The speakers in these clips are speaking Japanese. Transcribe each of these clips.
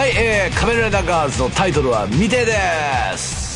、仮面ライダーガールズのタイトルは未定です。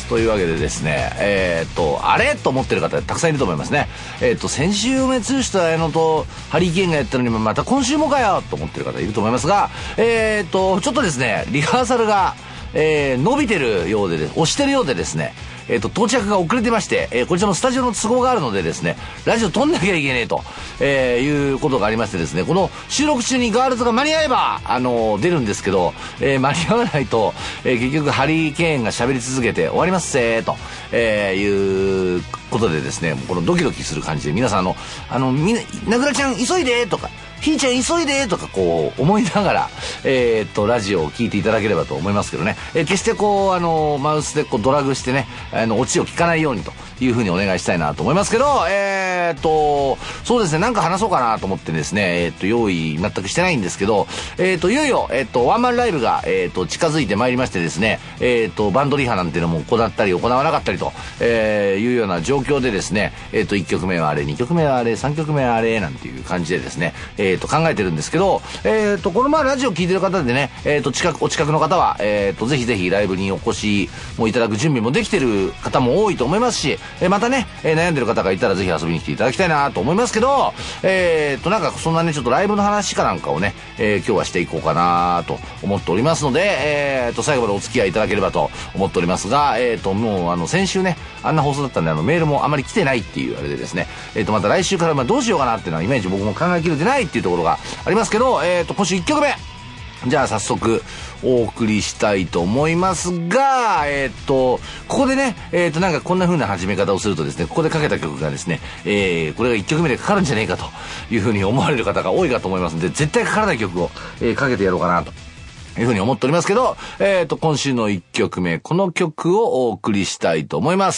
というわけでですね、あれと思ってる方たくさんいると思いますね。先週梅剛と綾野とハリー・ケーンがやったのにまた今週もかよと思ってる方いると思いますが、ちょっとですね、リハーサルが、伸びてるようで、押してるようでですね、到着が遅れてまして、こちらのスタジオの都合があるのでですね、ラジオ撮んなきゃいけねえと、いうことがありましてですね、この収録中にガールズが間に合えば、出るんですけど、間に合わないと、結局ハリー・ケーンが喋り続けて終わりますせーと、いうことでですね、このドキドキする感じで皆さんなぐらちゃん急いでとか、ひーちゃん急いでとかこう思いながら、ラジオを聞いていただければと思いますけどね、決してこうマウスでこうドラグしてね、オチを聞かないようにというふうにお願いしたいなと思いますけど、そうですね、なんか話そうかなと思ってですね、用意全くしてないんですけど、いよいよ、ワンマンライブが、近づいてまいりましてですね、バンドリハなんていうのも行ったり行わなかったりと、いうような状況でですね、1曲目はあれ、2曲目はあれ、3曲目はあれ、なんていう感じでですね、考えてるんですけど、このままラジオ聞いてる方でね、お近くの方は、ぜひぜひライブにお越しもいただく準備もできてる方も多いと思いますし、またね、悩んでる方がいたらぜひ遊びに来ていただきたいなと思いますけど、なんかそんなね、ちょっとライブの話かなんかをね、今日はしていこうかなと思っておりますので、最後までお付き合いいただければと思っておりますが、もう先週ね、あんな放送だったんでメールもあまり来てないっていうあれでですね、また来週からどうしようかなっていうのはイメージ僕も考えきれてないっていうところがありますけど、今週1曲目じゃあ早速お送りしたいと思いますが、ここでね、なんかこんな風な始め方をするとですね、ここでかけた曲がですね、これが1曲目でかかるんじゃねえかという風に思われる方が多いかと思いますので、絶対かからない曲を、かけてやろうかなという風に思っておりますけど、今週の1曲目、この曲をお送りしたいと思います。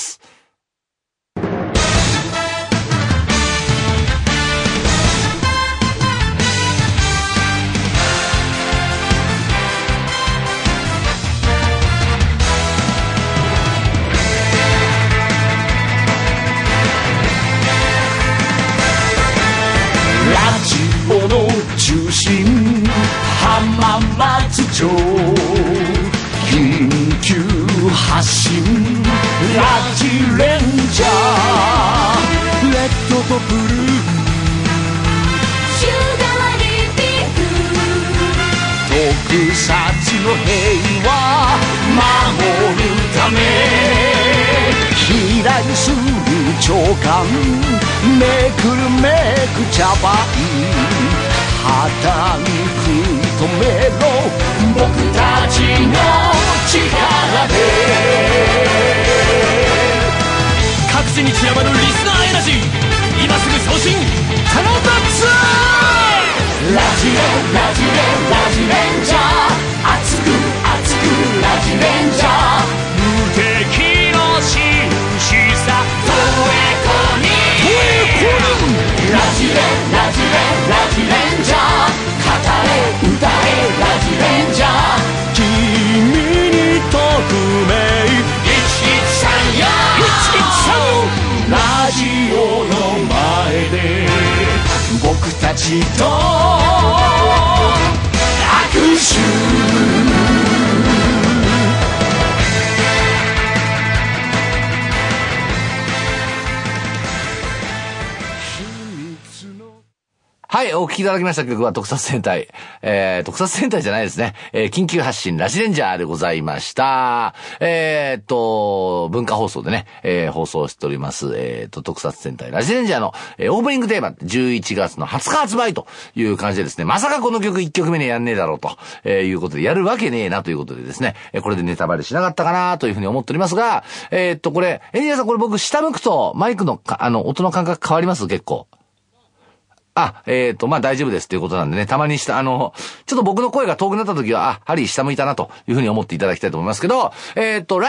中心浜松町緊急発進ラジレンジャーレッドとブルー週替わりピンク特撮の平和守るため飛来する長官めくるめく茶番肌に食い止めろ僕たちの力で各地に散らばるリスナーエナジー今すぐ送信頼んだぜラジレンジャー熱くラジレンジャー無敵の紳士さトエコにラジレンジャー語れ歌えラジレンジャー君に匿名113ラジオの前で僕たちと握手はい、お聴きいただきました曲は特撮戦隊。特撮戦隊じゃないですね。緊急発進ラジレンジャーでございました。文化放送でね、放送しております、特撮戦隊ラジレンジャーの、オープニングテーマ、11月の20日発売という感じでですね、まさかこの曲1曲目にやんねえだろうと、いうことで、やるわけねえなということでですね、これでネタバレしなかったかなというふうに思っておりますが、これ、エニアさんこれ僕下向くとマイクの音の感覚変わります結構。まあ大丈夫ですということなんでね、たまにちょっと僕の声が遠くなった時は、ハリー下向いたなというふうに思っていただきたいと思いますけど、ライブ、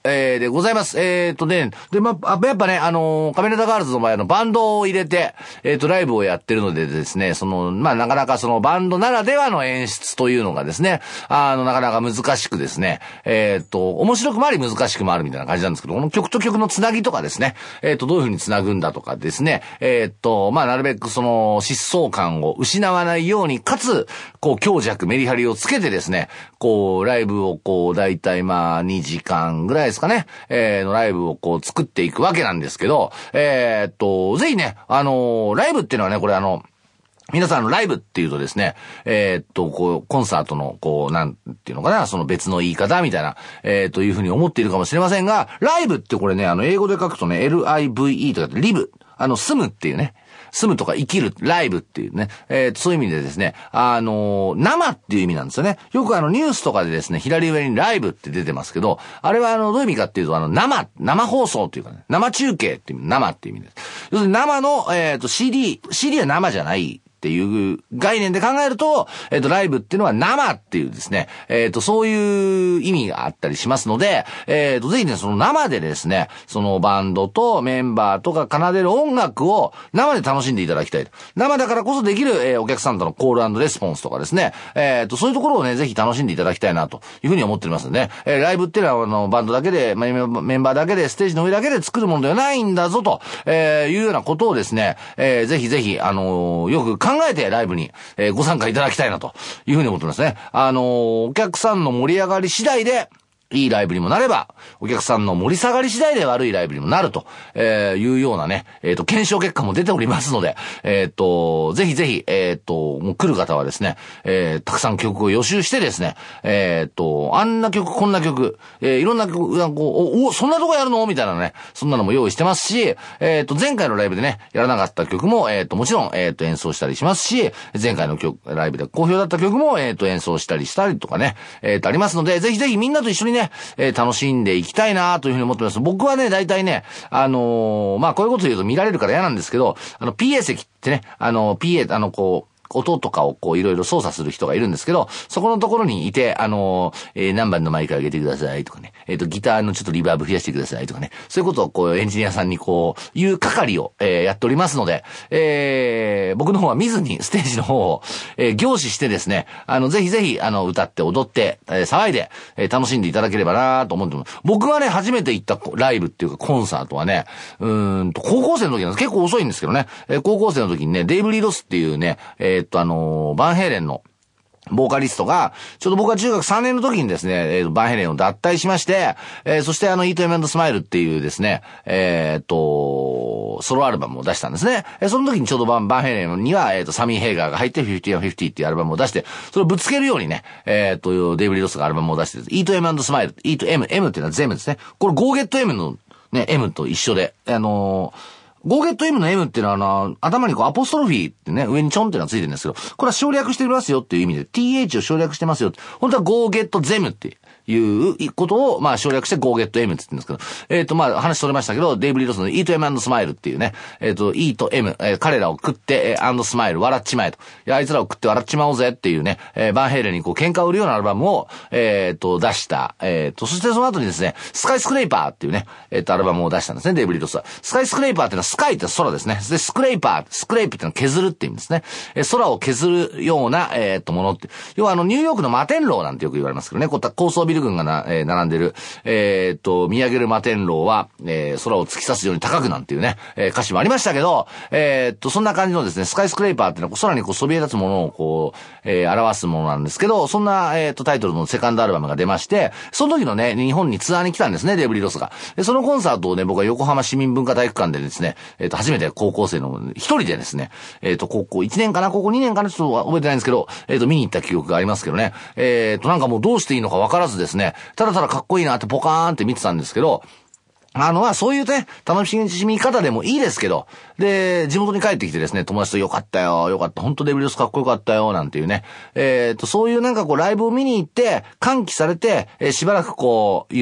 でございます。やっぱね、仮面ライダーガールズの場合バンドを入れて、ライブをやってるのでですね、なかなかバンドならではの演出というのがですね、なかなか難しくですね、面白くもあり難しくもあるみたいな感じなんですけど、この曲と曲のつなぎとかですね、どういう風につなぐんだとかですね、なるべく疾走感を失わないように、かつ、強弱、メリハリをつけてですね、ライブをだいたい2時間ぐらいですかね、のライブを作っていくわけなんですけど、ぜひね、ライブっていうのはね、これ皆さんライブっていうとですね、コンサートの、なんていうのかな、別の言い方みたいな、というふうに思っているかもしれませんが、ライブってこれね、英語で書くとね、LIVE とかってリブ、住むっていうね、住むとか生きる、ライブっていうね、そういう意味でですね、生っていう意味なんですよね。よくニュースとかでですね、左上にライブって出てますけど、あれはどういう意味かっていうと、生放送っていうかね、生中継っていう、生っていう意味です。要するに生の、CD は生じゃないっていう概念で考えると、ライブっていうのは生っていうですね、そういう意味があったりしますので、ぜひね、生でですね、バンドとメンバーとか奏でる音楽を生で楽しんでいただきたい。生だからこそできる、お客さんとのコール&レスポンスとかですね、そういうところをね、ぜひ楽しんでいただきたいなというふうに思っておりますので、ライブっていうのはバンドだけで、メンバーだけで、ステージの上だけで作るものではないんだぞと、いうようなことをですね、ぜひぜひ、よく考えてライブに、ご参加いただきたいなというふうに思ってますね。お客さんの盛り上がり次第で、いいライブにもなれば、お客さんの盛り下がり次第で悪いライブにもなると、いうようなね、検証結果も出ておりますので、ぜひぜひ、もう来る方はですね、たくさん曲を予習してですね、あんな曲、こんな曲、いろんな曲、そんなとこやるのみたいなね、そんなのも用意してますし、前回のライブでね、やらなかった曲も、もちろん、演奏したりしますし、前回のライブで好評だった曲も、演奏したりとかね、ありますので、ぜひぜひみんなと一緒にね、楽しんでいきたいなというふうに思ってます。僕はね、大体ね、こういうこと言うと見られるから嫌なんですけど、PA 席ってね、PA、音とかをいろいろ操作する人がいるんですけど、そこのところにいて、何番のマイク上げてくださいとかね、ギターのちょっとリバーブ増やしてくださいとかね、そういうことをエンジニアさんに言う係を、やっておりますので、僕の方は見ずにステージの方を、凝視してですね、ぜひぜひ、歌って踊って、騒いで、楽しんでいただければなと思ってます。僕がね、初めて行ったライブっていうかコンサートはね、高校生の時なんです。結構遅いんですけどね、高校生の時にね、デイブ・リー・ロスっていうね、バンヘイレンのボーカリストが、ちょうど僕が中学3年の時にですね、バンヘイレンを脱退しまして、そしてEat, Aim and Smile っていうですね、ソロアルバムを出したんですね。その時にちょうどバンヘイレンには、サミー・ヘイガーが入って50 and 50っていうアルバムを出して、それをぶつけるようにね、デイブ・リー・ロスがアルバムを出して、Eat, Aim and Smile, Eat, M っていうのは全部ですね。これ Go Get M のね、M と一緒で、Go Get M の M っていうのは頭にアポストロフィーってね、上にちょんっていうのがついてるんですけど、これは省略してますよっていう意味で、TH を省略してますよって、本当は Go Get Them っていうことを、省略して Go Get M って言ってるんですけど、話それましたけど、デイブ・リー・ロスの Eat, Aim and Smile っていうね、Eat, M、彼らを食って、and Smile、笑っちまえと。いや、あいつらを食って笑っちまおうぜっていうね、バンヘイレンに喧嘩を売るようなアルバムを、出した。そしてその後にですね、スカイスクレイパーっていうね、アルバムを出したんですね、デイブ・リー・ロスは。スカイスクレイパーっていうのは、スカイって空ですね。で、スクレイプっていうのは削るって意味ですね。空を削るような、ものって。要はニューヨークの摩天楼なんてよく言われますけどね、高層ビル群が並んでる、見上げる摩天楼は、空を突き刺すように高くなんていうね、歌詞もありましたけど、そんな感じのですね、スカイスクレイパーっていうのは空にそびえ立つものを表すものなんですけど、そんな、タイトルのセカンドアルバムが出まして、その時のね、日本にツアーに来たんですね、デイブ・リー・ロスが。で、そのコンサートをね、僕は横浜市民文化体育館でですね、初めて高校生の一人でですね、高校1年かな、高校2年かな、ちょっと覚えてないんですけど、見に行った記憶がありますけどね、なんかもうどうしていいのかわからずですね、ただただかっこいいなってポカーンって見てたんですけど、そういうね、楽しみ方でもいいですけど、で、地元に帰ってきてですね、友達とよかったよ、本当デイブ・リー・ロスかっこよかったよ、なんていうね、そういうライブを見に行って、歓喜されて、しばらく夢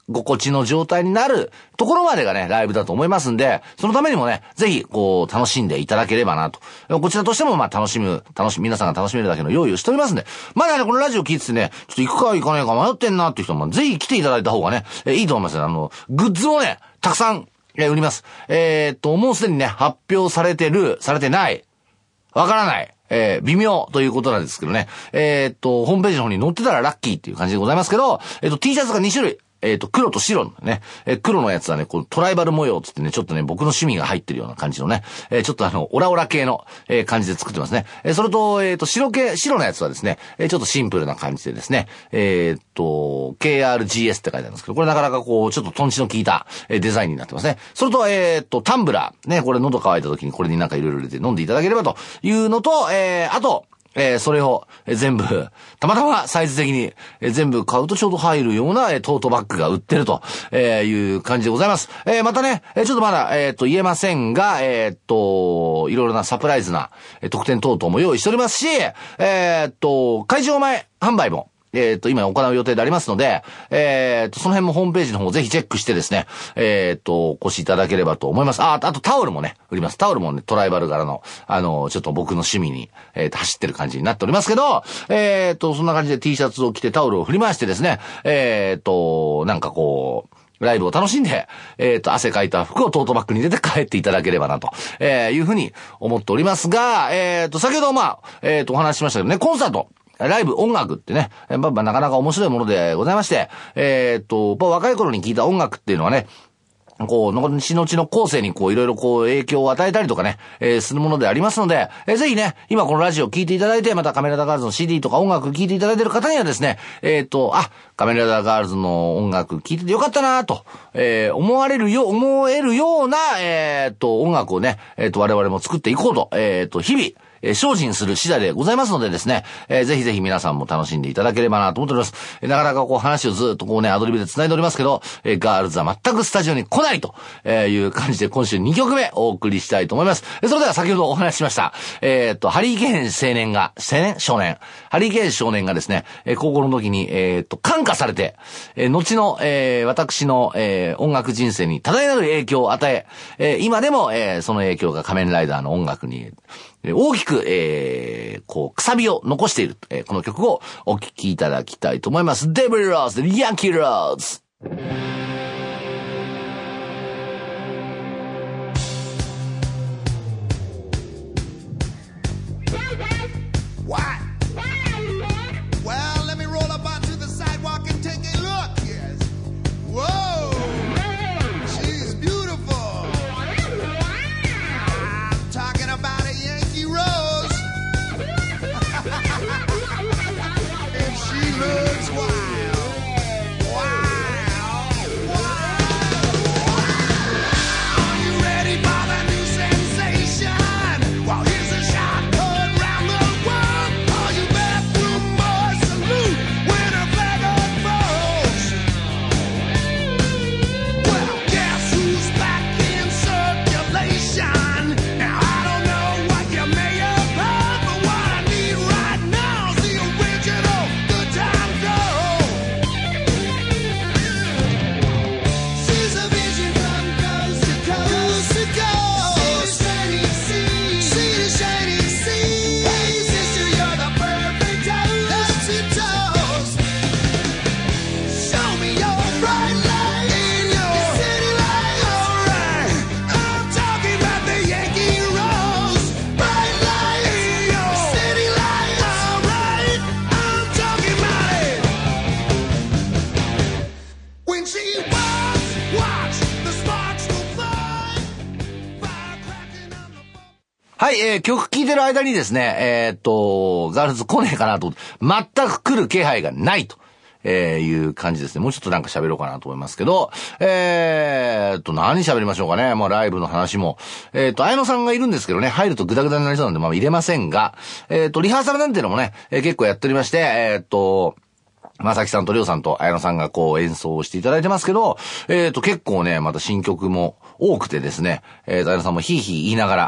心地の状態になるところまでがね、ライブだと思いますんで、そのためにもね、ぜひ、楽しんでいただければなと。こちらとしても、皆さんが楽しめるだけの用意をしておりますんで、まだね、このラジオ聞いててね、ちょっと行くか行かないか迷ってんなっていう人も、ぜひ来ていただいた方がね、いいと思いますよ。グッズをね、たくさん、売ります。もうすでにね、発表されてない、わからない、微妙ということなんですけどね。ホームページの方に載ってたらラッキーっていう感じでございますけど、T シャツが2種類。黒と白のね、黒のやつはね、トライバル模様つってね、ちょっとね、僕の趣味が入ってるような感じのね、ちょっとオラオラ系の、感じで作ってますね。それと、白のやつはですね、ちょっとシンプルな感じでですね、KRGS って書いてあるんですけど、これなかなかちょっとトンチの効いた、デザインになってますね。それと、タンブラー。ね、これ喉乾いた時にこれになんかいろいろ入れて飲んでいただければというのと、あと、それを全部、たまたまサイズ的に全部買うとちょうど入るようなトートバッグが売ってるという感じでございます。またね、ちょっとまだ、言えませんが、いろいろなサプライズな特典等々も用意しておりますし、会場前販売も、今行う予定でありますので、その辺もホームページの方をぜひチェックしてですね、お越しいただければと思います。あとタオルもね、売ります。タオルもね、トライバル柄の、ちょっと僕の趣味に、走ってる感じになっておりますけど、そんな感じで T シャツを着てタオルを振り回してですね、なんかライブを楽しんで、汗かいた服をトートバッグに入れて帰っていただければなと、いうふうに思っておりますが、先ほどお話ししましたけどね、コンサート、ライブ音楽ってね、なかなか面白いものでございまして、若い頃に聴いた音楽っていうのはね、後々の後世にいろいろ影響を与えたりとかね、するものでありますので、ぜひね、今このラジオ聴いていただいて、またカメラダガールズの CD とか音楽聴いていただいている方にはですね、カメラダガールズの音楽聴いててよかったなと、思えるような、音楽をね、我々も作っていこうと、日々、精進する次第でございますのでですね、ぜひぜひ皆さんも楽しんでいただければなと思っております。なかなか話をずっとアドリブで繋いでおりますけど、ガールズは全くスタジオに来ないという感じで今週2曲目お送りしたいと思います。それでは先ほどお話ししました、ハリーケーン少年ハリーケーン少年がですね、高校の時に、感化されて、後の、私の、音楽人生に多大なる影響を与え、今でも、その影響が仮面ライダーの音楽に大きく、くさびを残している、この曲をお聴きいただきたいと思います。デビル・ローズ、ヤンキー・ローズ。はい、曲聴いてる間にですね、ガールズ来ねえかなと、全く来る気配がないと。いう感じですね。もうちょっとなんか喋ろうかなと思いますけど、何喋りましょうかね。ライブの話も。綾野さんがいるんですけどね、入るとグダグダになりそうなんで、入れませんが、リハーサルなんていうのもね、結構やっておりまして、まさきさんとりょうさんと綾野さんが演奏をしていただいてますけど、結構ね、また新曲も多くてですね、綾野さんもヒーヒー言いながら、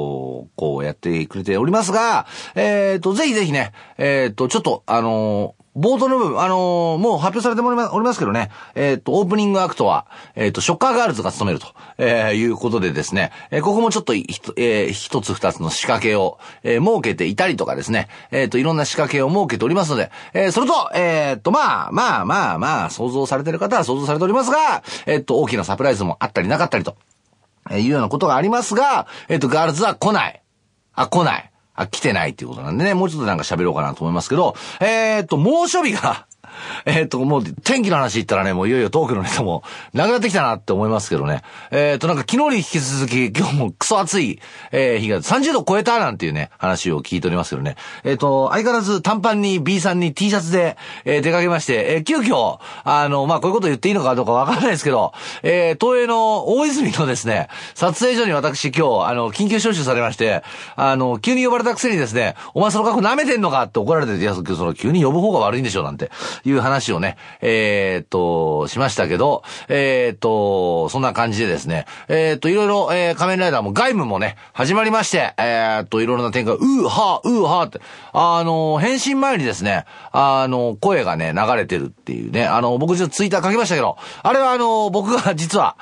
やってくれておりますが、ぜひぜひね、ちょっと冒頭の部分、もう発表されておりますけどね、オープニングアクトは、ショッカーガールズが務めると、いうことでですね、ここもちょっと一つ二つの仕掛けを、設けていたりとかですね、いろんな仕掛けを設けておりますので、それと、まあ、想像されている方は想像されておりますが、大きなサプライズもあったりなかったりと、いうようなことがありますが、ガールズは来ない。来てないっていうことなんでね、もうちょっとなんか喋ろうかなと思いますけど、猛暑日が、もう天気の話言ったらね、もういよいよトークのネタもなくなってきたなって思いますけどね。なんか昨日に引き続き今日もクソ暑い、日が30度超えたなんていうね、話を聞いておりますけどね。相変わらず短パンに B さんに T シャツで、出かけまして、急遽、まあ、こういうこと言っていいのかどうかわからないですけど、東映の大泉のですね、撮影所に私今日、緊急招集されまして、急に呼ばれたくせにですね、お前その格好舐めてんのかって怒られて、いや、その急に呼ぶ方が悪いんでしょなんて。いう話をね、しましたけど、そんな感じでですね、いろいろ、仮面ライダーも外務もね、始まりまして、いろいろな展開、うーはーって、変身前にですね、声がね、流れてるっていうね、僕ちょっとツイッター書きましたけど、あれは僕が実は、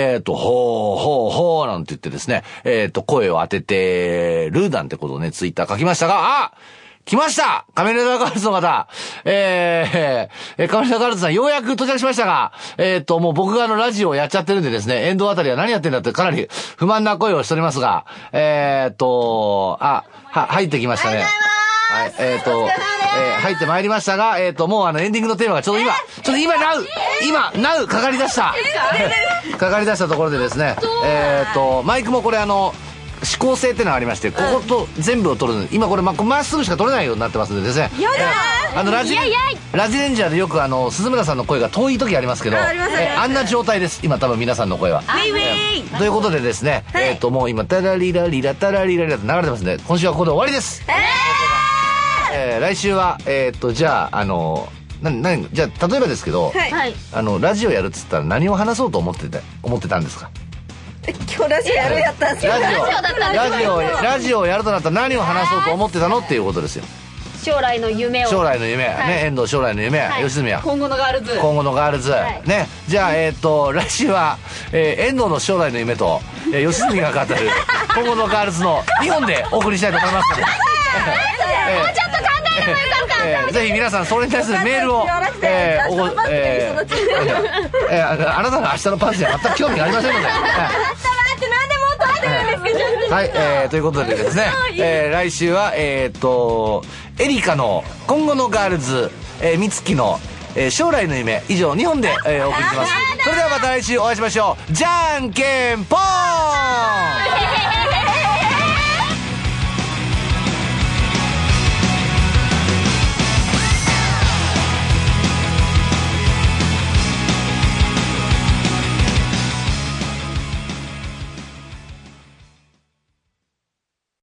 ほーなんて言ってですね、声を当ててるなんてことをね、ツイッター書きましたが、来ました仮面ライダーガールズの方仮面ライダーガールズさんようやく到着しましたが、もう僕がラジオをやっちゃってるんでですね、エンドあたりは何やってんだってかなり不満な声をしておりますが、入ってきましたね。はい、入ってまいりましたが、もうエンディングのテーマがちょっと今、ナウかかり出したところでですね、マイクもこれ指向性ってのがありまして、ここと全部を取る、今これまっすぐしか取れないようになってますんでですね、ラジレンジャーでよく鈴村さんの声が遠い時ありますけど、あんな状態です、今多分皆さんの声は。ということでですね、もう今タラリラリラタラリラリラって流れてますんで、今週はここで終わりです。来週はじゃあじゃあ例えばですけど、ラジオやるっつったら何を話そうと思ってたんですか？ 今日ラジオやるやったんですよ。 ラジオをやるとなったら何を話そうと思ってたのっていうことですよ。 将来の夢、ね、 遠藤将来の夢、吉住は今後のガールズ、 ね。じゃあ来週は、遠藤の将来の夢と、吉住が語る今後のガールズの2本でお送りしたいと思いますのでもうちょっと考えてもよかった。ぜひ皆さんそれに対するメールをあなたの明日のパンツには全く興味がありませんのではい、ということでですね、来週はエリカの今後のガールズ、美月の、将来の夢、以上2本で、お送りします。それではまた来週お会いしましょう。じゃんけんぽーん